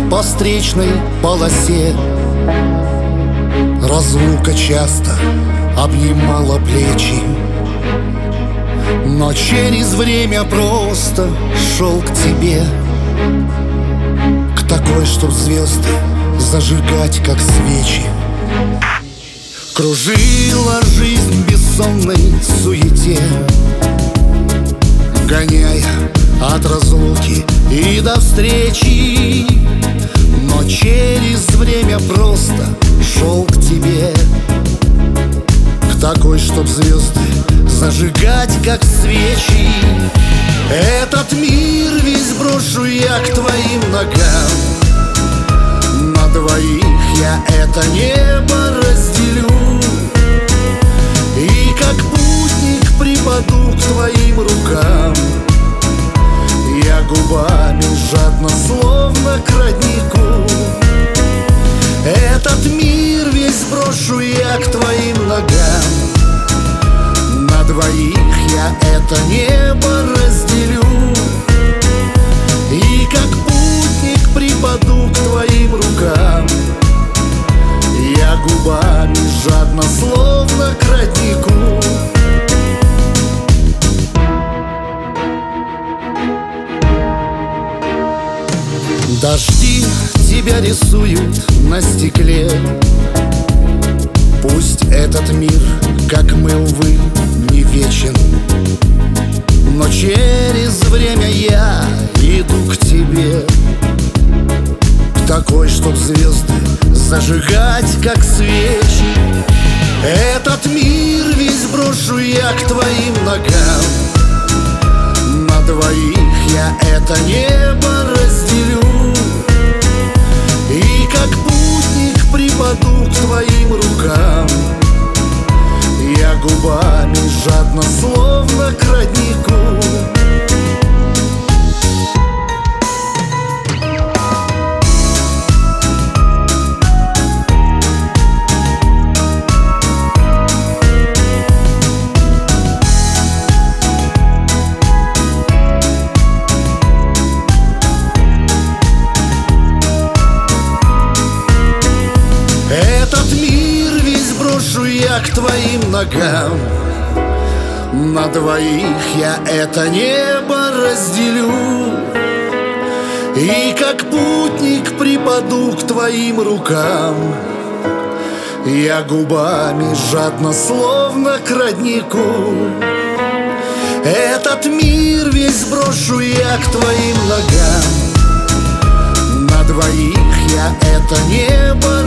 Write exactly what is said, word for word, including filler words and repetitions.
по встречной полосе. Разлука часто обнимала плечи, но через время просто шел к тебе, к такой, чтоб звезды зажигать, как свечи. Кружила жизнь в бессонной суете, гоняя от разлуки и до встречи, но через время просто шел к тебе, к такой, чтоб звезды зажигать, как свечи. Этот мир весь брошу я к твоим ногам, на двоих я это небо разделю, и как путник припаду к твоим рукам. Я губами жадно, словно к роднику, этот мир весь брошу я к твоим ногам, на двоих я это небо разделю, и как путник припаду к твоим рукам. Я губами жадно, словно к роднику. Дожди тебя рисуют на стекле, пусть этот мир, как мы, увы, не вечен, но через время я иду к тебе, к такой, чтоб звезды зажигать, как свечи. Этот мир весь брошу я к твоим ногам, на двоих я это небо разделю, и как путник припаду к твоим рукам. Я губами жадно, словно к роднику. Этот мир весь брошу я к твоим ногам, на двоих я это небо разделю, и как путник припаду к твоим рукам. Я губами жадно, словно к роднику, этот мир весь брошу я к твоим ногам, на двоих я это небо